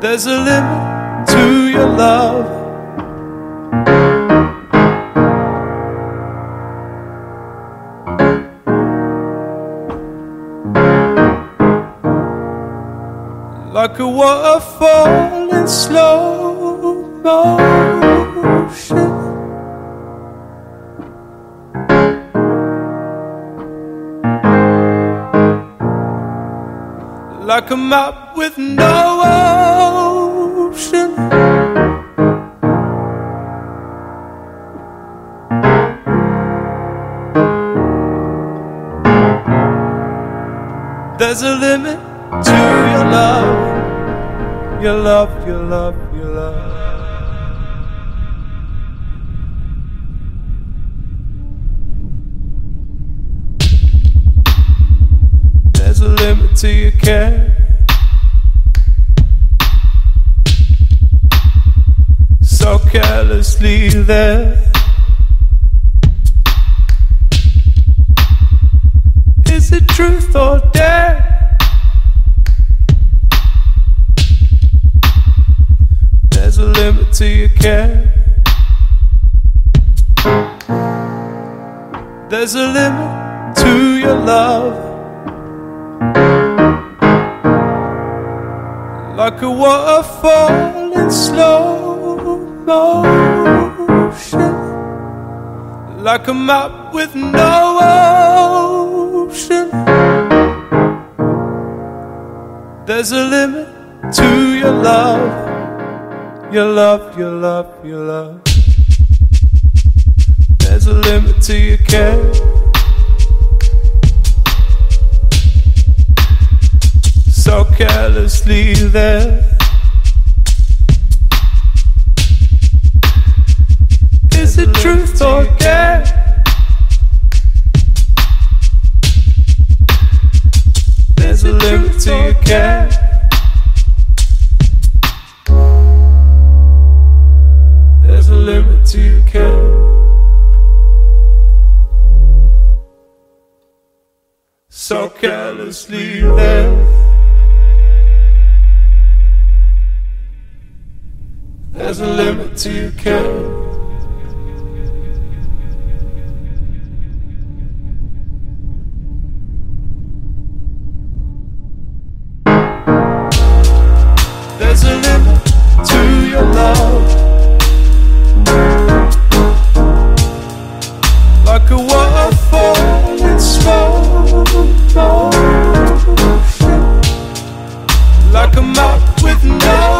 There's a limit to your love. Like a waterfall in slow motion, like a map with no ocean. There's a limit to your love, your love, your love, your love. There's a limit to your care, so carelessly there. Is it truth or dare? There's a limit to your care. There's a limit to your love. Like a waterfall in slow motion, like a map with no ocean. There's a limit to your love, your love, your love, your love. There's a limit to your care, so carelessly there. Is it truth or dare? There's a limit to your care. There's a limit to your care. So carelessly there. There's a limit to your care. There's a limit to your love. Like a waterfall in slow motion, like a map with no